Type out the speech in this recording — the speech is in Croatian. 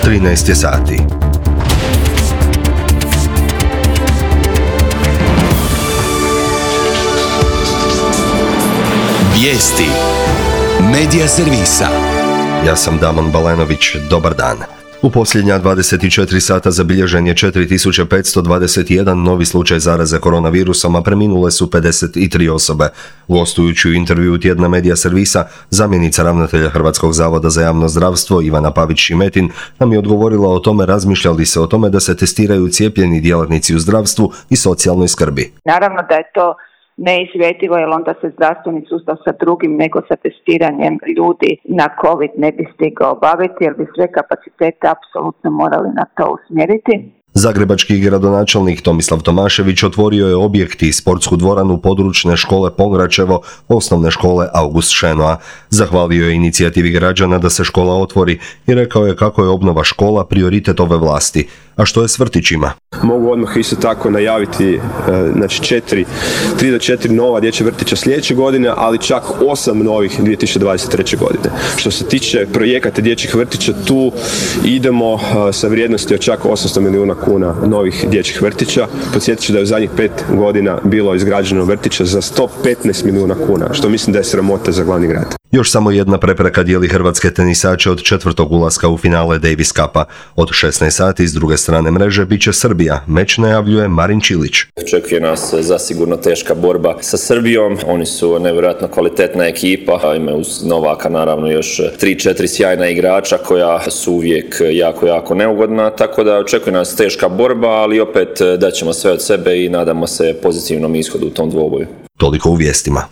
13 je sati. Vijesti Medija servisa. Ja sam Damon Balenović, dobar dan. U posljednja 24 sata zabilježen je 4521 novi slučaj zaraze koronavirusom, a preminule su 53 osobe. Gostujući u intervjuu tjedna Medija servisa, zamjenica ravnatelja Hrvatskog zavoda za javno zdravstvo Ivana Pavić-Šimetin nam je odgovorila o tome razmišlja li se o tome da se testiraju cijepljeni djelatnici u zdravstvu i socijalnoj skrbi. Naravno da je to neizvedivo, jer onda se zdravstveni sustav sa drugim nego sa testiranjem ljudi na COVID ne bi stigao obaviti, jer bi sve kapacitete apsolutno morali na to usmjeriti. Zagrebački gradonačelnik Tomislav Tomašević otvorio je objekt i sportsku dvoranu područne škole Pongračevo, osnovne škole August Šenoa. Zahvalio je inicijativi građana da se škola otvori i rekao je kako je obnova škola prioritet ove vlasti. A što je s vrtićima? Mogu odmah isto tako najaviti 3 do 4 nova dječja vrtića sljedeće godine, ali čak 8 novih 2023. godine. Što se tiče projekata dječjih vrtića, tu idemo sa vrijednosti od čak 800 milijuna kuna novih dječjih vrtića. Podsjetit ću da je u zadnjih 5 godina bilo izgrađeno vrtića za 115 milijuna kuna, što mislim da je sramota za glavni grad. Još samo jedna prepreka dijeli hrvatske tenisače od četvrtog ulaska u finale Davis Cupa. Od 16 sati s druge strane mreže bit će Srbija. Meč najavljuje Marin Čilić. Očekuje nas zasigurno teška borba sa Srbijom. Oni su nevjerojatno kvalitetna ekipa. Imaju uz Novaka naravno još 3-4 sjajna igrača koja su uvijek jako neugodna. Tako da očekuje nas teška borba, ali opet daćemo sve od sebe i nadamo se pozitivnom ishodu u tom dvoboju. Toliko u vijestima.